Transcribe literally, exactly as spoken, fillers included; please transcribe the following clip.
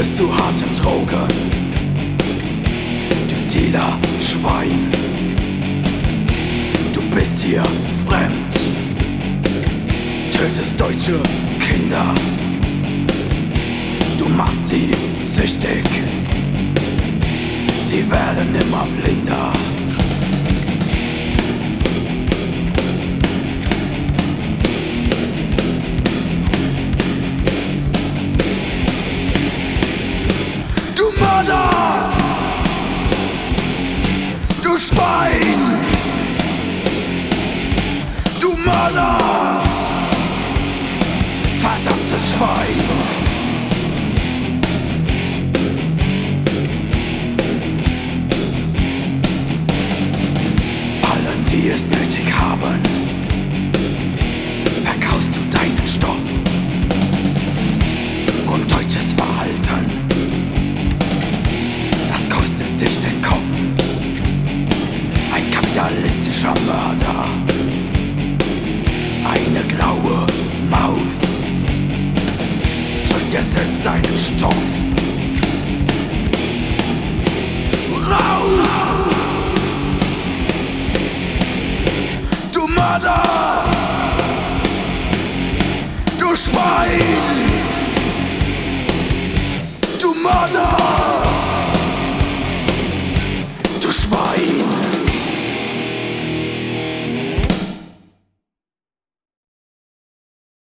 zu harten Drogen, du Dealer, Schwein. Du bist hier fremd, tötest deutsche Kinder, du machst sie süchtig, sie werden immer blinder. Du Mörder! Du Schwein! Du Mörder! Verdammtes Schwein! Allen, die es nötig haben, verkaufst du deinen Stoff und deutsches Verhalten. Das kostet dich den Kopf. Ein kapitalistischer Mörder, eine graue Maus, drück dir selbst deinen Stoff raus! Du Mörder! Du Schwein! Du Mörder!